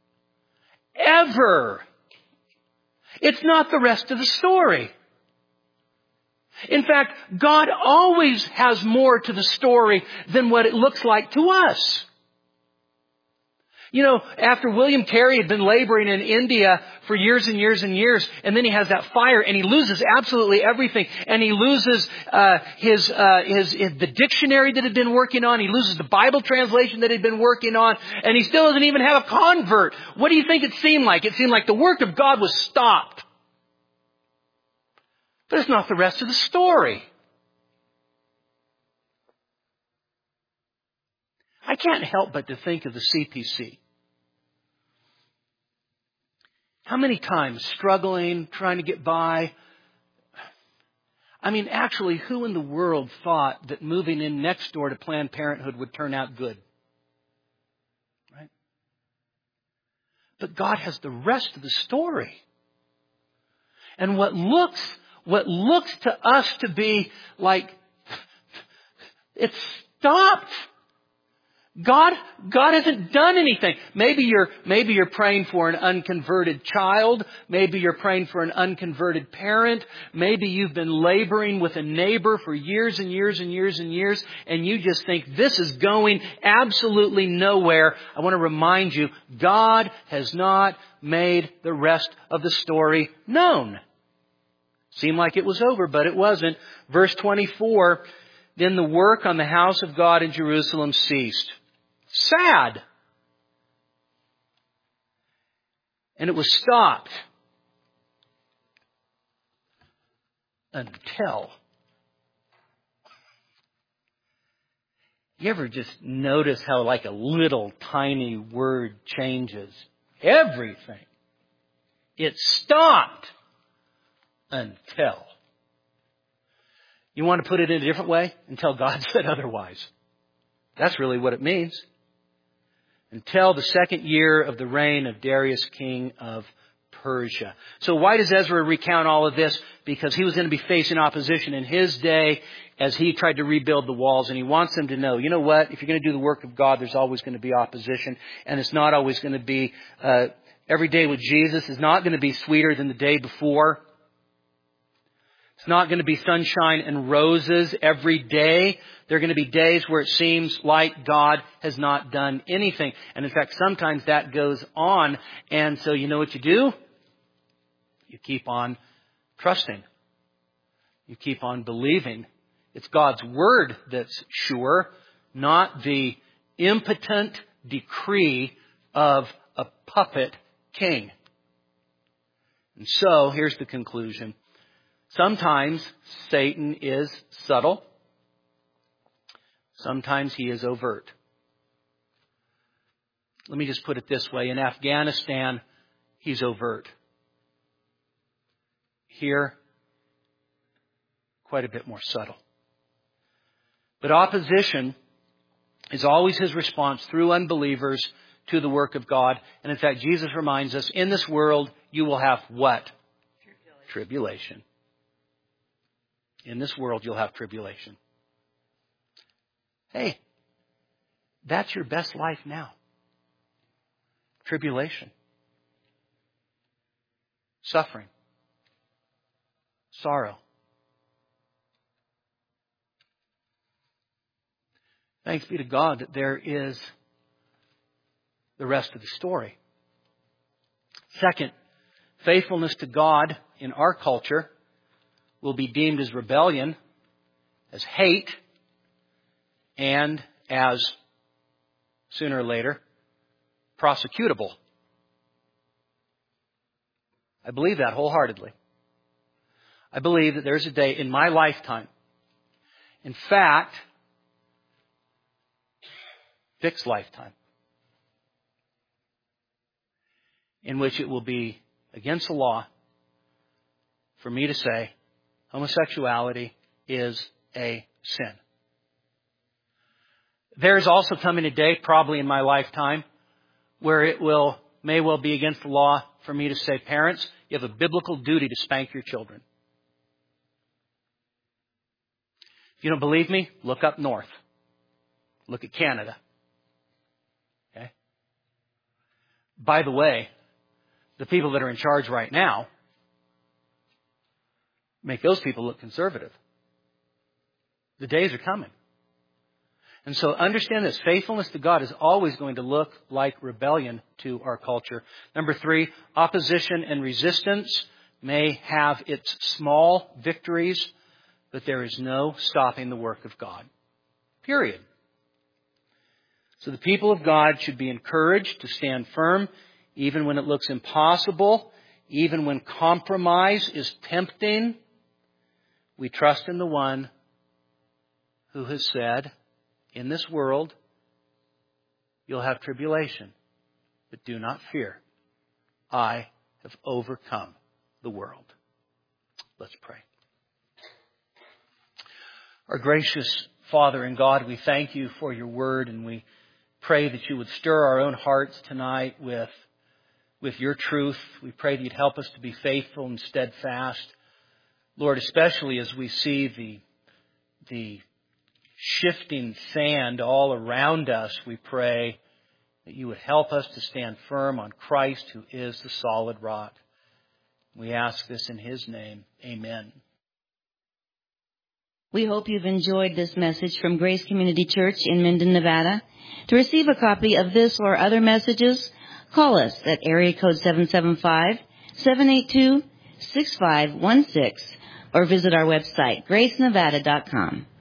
Ever. It's not the rest of the story. In fact, God always has more to the story than what it looks like to us. You know, after William Carey had been laboring in India for years and years and years, and then he has that fire, and he loses absolutely everything, and he loses uh, his, uh, his his the dictionary that he'd been working on, he loses the Bible translation that he'd been working on, and he still doesn't even have a convert. What do you think it seemed like? It seemed like the work of God was stopped. But it's not the rest of the story. I can't help but to think of the C P C. How many times struggling, trying to get by? I mean, actually, who in the world thought that moving in next door to Planned Parenthood would turn out good? Right? But God has the rest of the story. And what looks, what looks to us to be like, it's stopped. God, God hasn't done anything. Maybe you're, maybe you're praying for an unconverted child. Maybe you're praying for an unconverted parent. Maybe you've been laboring with a neighbor for years and years and years and years, and you just think this is going absolutely nowhere. I want to remind you, God has not made the rest of the story known. Seemed like it was over, but it wasn't. Verse twenty-four, then the work on the house of God in Jerusalem ceased. Sad. And it was stopped until. You ever just notice how like a little tiny word changes everything? It stopped until. You want to put it in a different way? Until God said otherwise. That's really what it means. Until the second year of the reign of Darius, king of Persia. So why does Ezra recount all of this? Because he was going to be facing opposition in his day as he tried to rebuild the walls. And he wants them to know, you know what? If you're going to do the work of God, there's always going to be opposition. And it's not always going to be, uh, every day with Jesus is not going to be sweeter than the day before. It's not going to be sunshine and roses every day. There are going to be days where it seems like God has not done anything. And in fact, sometimes that goes on. And so you know what you do? You keep on trusting. You keep on believing. It's God's word that's sure, not the impotent decree of a puppet king. And so here's the conclusion. Sometimes Satan is subtle. Sometimes he is overt. Let me just put it this way. In Afghanistan, he's overt. Here, quite a bit more subtle. But opposition is always his response through unbelievers to the work of God. And in fact, Jesus reminds us, in this world, you will have what? Tribulation. Tribulation. In this world, you'll have tribulation. Hey, that's your best life now. Tribulation. Suffering. Sorrow. Thanks be to God that there is the rest of the story. Second, faithfulness to God in our culture will be deemed as rebellion, as hate, and as, sooner or later, prosecutable. I believe that wholeheartedly. I believe that there's a day in my lifetime, in fact, fixed lifetime, in which it will be against the law for me to say homosexuality is a sin. There is also coming a day, probably in my lifetime, where it will may well be against the law for me to say, parents, you have a biblical duty to spank your children. If you don't believe me, look up north. Look at Canada. Okay? By the way, the people that are in charge right now make those people look conservative. The days are coming. And so understand this. Faithfulness to God is always going to look like rebellion to our culture. Number three, opposition and resistance may have its small victories, but there is no stopping the work of God. Period. So the people of God should be encouraged to stand firm even when it looks impossible, even when compromise is tempting. We trust in the one who has said, in this world, you'll have tribulation, but do not fear. I have overcome the world. Let's pray. Our gracious Father and God, we thank you for your word, and we pray that you would stir our own hearts tonight with, with your truth. We pray that you'd help us to be faithful and steadfast. Lord, especially as we see the, the shifting sand all around us, we pray that you would help us to stand firm on Christ, who is the solid rock. We ask this in his name. Amen. We hope you've enjoyed this message from Grace Community Church in Minden, Nevada. To receive a copy of this or other messages, call us at area code seven seven five, seven eight two, six five one six or visit our website, grace nevada dot com.